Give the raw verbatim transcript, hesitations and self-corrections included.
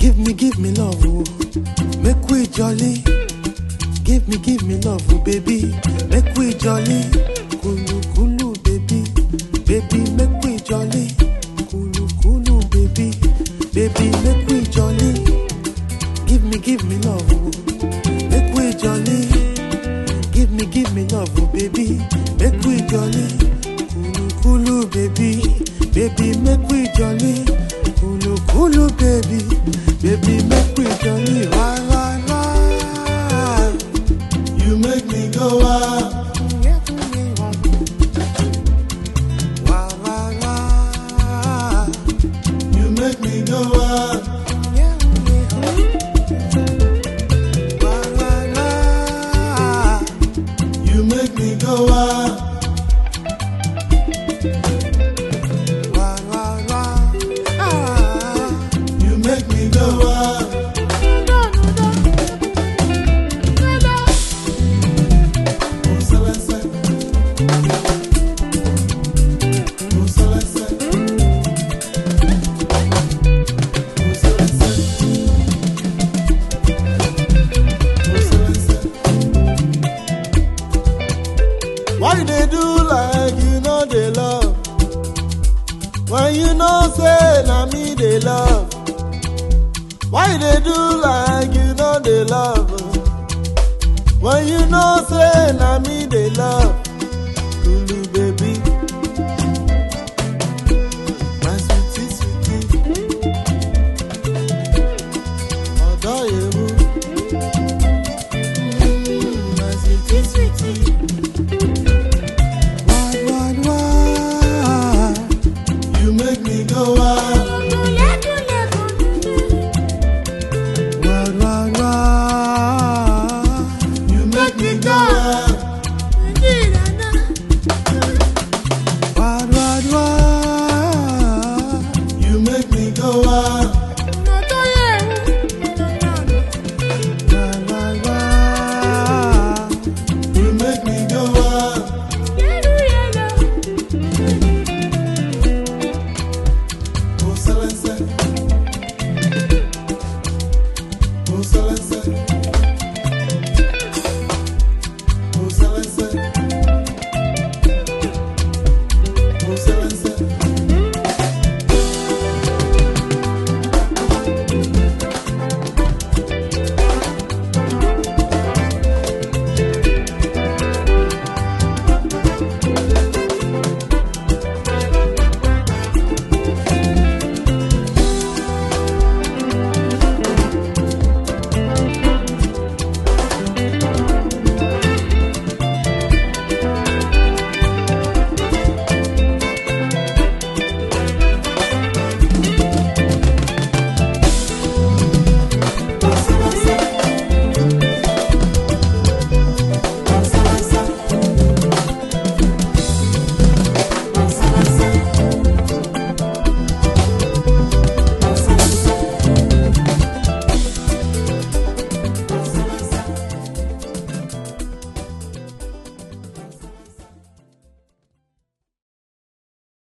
Give me, give me love, oh. Make we jolly. Give me, give me love, oh, baby. Make we jolly. Kulu, kulu, baby. Baby, make we jolly. Kulu, kulu, baby. Baby, make we jolly. Give me, give me love, oh. Make we jolly. Give me, give me love, oh, baby. Make we jolly. Kulu, kulu, baby. Baby, make we jolly. Kulu, kulu, baby. Baby, make we jolly. Why, why, why? You make me go wild. Why, why, why? You make me go wild. Why, why, why? You make me go wild. Why, why, why? You make me go wild. Oh, Celeste. Oh, Celeste. Oh, Celeste. Oh, Celeste. Why they do like you know they love? When you know say na me they love. Why they do like you know they love? When you know say na me they love. Kulu baby, my sweetie sweetie, odo yewu, mm, my sweetie sweetie. Why, why, why? You make me go wild.